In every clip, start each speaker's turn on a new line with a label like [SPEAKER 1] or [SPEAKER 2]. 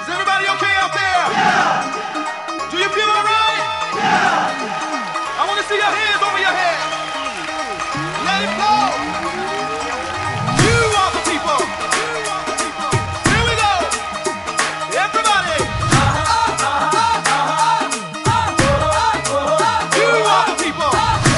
[SPEAKER 1] Is everybody okay out there? Yeah. Do you feel alright? Yeah. I want to see your hands over your head. Let it flow. You are the people. Here we go. Everybody. You are the people.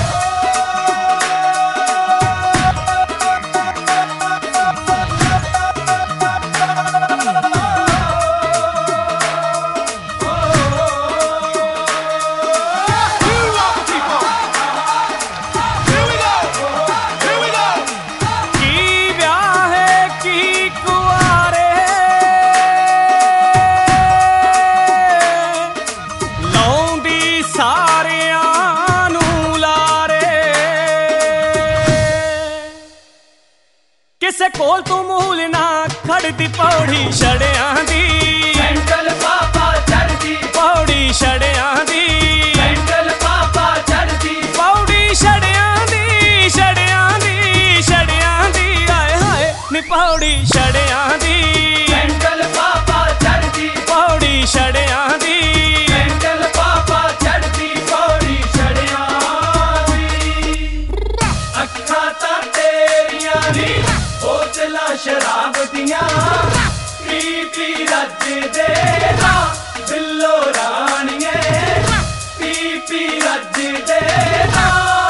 [SPEAKER 2] ਕਿਸੇ ਕੋਲ ਤੂੰ ਮੂਲ ਨਾ ਖੜਦੀ ਪੌੜੀ ਛੜਿਆਂ ਦੀ
[SPEAKER 3] sandal ਪਾਪਾ ਚੜਦੀ
[SPEAKER 2] ਪੌੜੀ ਛੜਿਆਂ ਦੀ
[SPEAKER 3] sandal ਪਾਪਾ ਚੜਦੀ
[SPEAKER 2] ਪੌੜੀ ਛੜਿਆਂ ਦੀ ਛੜਿਆਂ ਦੀ ਛੜਿਆਂ ਦੀ ਆਏ ਹਾਏ ਨੀ ਪੌੜੀ ਛੜਿਆਂ ਦੀ
[SPEAKER 3] ਸੈਂਟਲ ਪਾਪਾ ਚੜਦੀ
[SPEAKER 2] ਪੌੜੀ ਛੜਿਆਂ ਦੀ
[SPEAKER 3] ਸੈਂਟਲ ਪਾਪਾ ਚੜਦੀ ਪੌੜੀ ਛੜਿਆਂ ਦੀ ਅੱਖਾਂ ਤਾਂ ਤੇਰੀਆਂ ਨੀ ਬੋਤਲਾਂ ਸ਼ਰਾਬ ਦੀਆਂ ਪੀ ਪੀ ਰੱਜਦੇ ਨਾ ਬਿੱਲੋ ਰਾਣੀਏ ਪੀ ਪੀ ਰੱਜਦੇ ਨਾ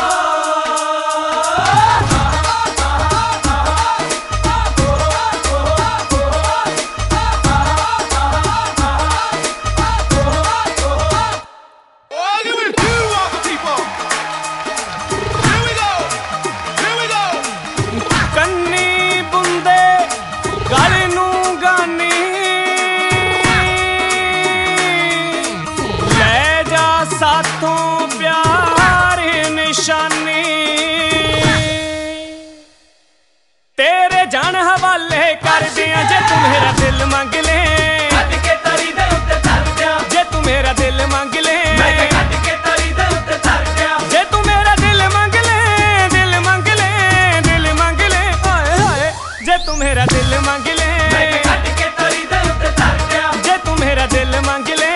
[SPEAKER 2] साथों प्यार निशानी तेरे जान हवाले कर दिया जे तू मेरा दिल मांग ले
[SPEAKER 3] कट के तरी दे उत्ते धर दिया
[SPEAKER 2] जे तू मेरा दिल मांग ले
[SPEAKER 3] मैं कट के तरी दे उत्ते धर दिया
[SPEAKER 2] जे तू मेरा दिल मांग ले दिल मांग ले दिल मांग ले हाय हाय जे तू मेरा दिल मांग ले
[SPEAKER 3] मैं कट के तरी दे उत्ते धर दिया
[SPEAKER 2] जे तू मेरा दिल मांग ले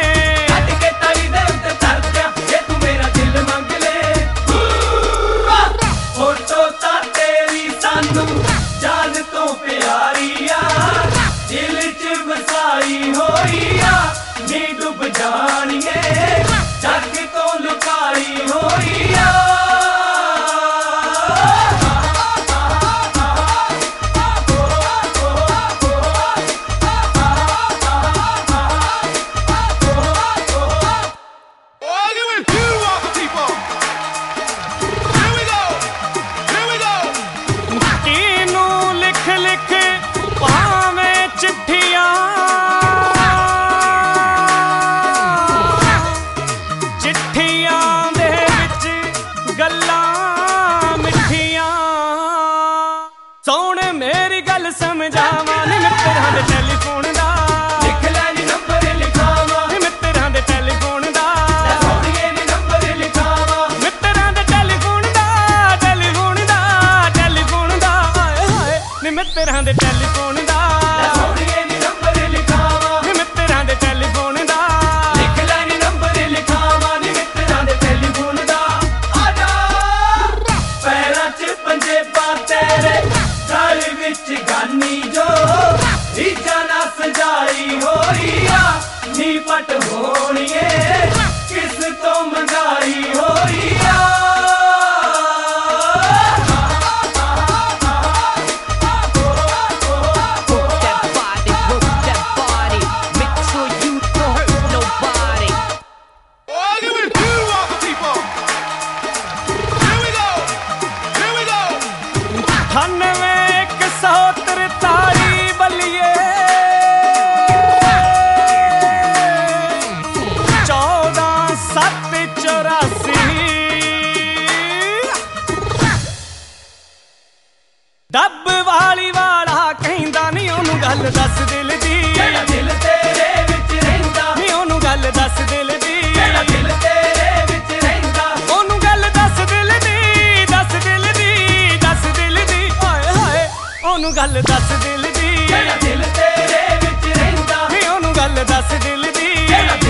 [SPEAKER 3] जान तो प्यारिया दिल च बसाई होइया नी डुब जानिए जग तो लुकाई होइया सोने मेरी गल समझावा नी मित्तरां दे टेलीफोन दा लिख ले नी नंबर लिखावा
[SPEAKER 2] नी मित्तरां दे टेलीफोन दा
[SPEAKER 3] सोनिए नी नंबर लिखावा
[SPEAKER 2] मित्तरां दे टेलीफोन दा टेलीफोन दा टेलीफोन दा हाय हाय नी मित्तरां दे टेलीफोन दा
[SPEAKER 3] सोनिए नी नंबर लिखावा
[SPEAKER 2] नी मित्तरां दे टेलीफोन दा
[SPEAKER 3] लिख ले नी नंबर लिखावा नी मित्तरां दे टेलीफोन दा आजा पैरां च पंजेबां तेरे गल विच गानी जो रीजा ना सजाई होइया नी पट होणीए किस तो मंगाई होइया
[SPEAKER 2] डब वाली वाला कहंदा नी ओनू गल दस दिल दी
[SPEAKER 3] जेड़ा दिल तेरे विच रहिंदा
[SPEAKER 2] नी ओनू गल दस दिल दी
[SPEAKER 3] जेड़ा दिल तेरे विच रहिंदा
[SPEAKER 2] ओनू गल दस दिल दी दस दिल दी दस दिल दी हाय हाय ओनू गल दस दिल दी
[SPEAKER 3] जेड़ा दिल तेरे विच रहिंदा
[SPEAKER 2] नी ओनू गल ਗੱਲ ਦੱਸ ਦਿਲ ਦੀ।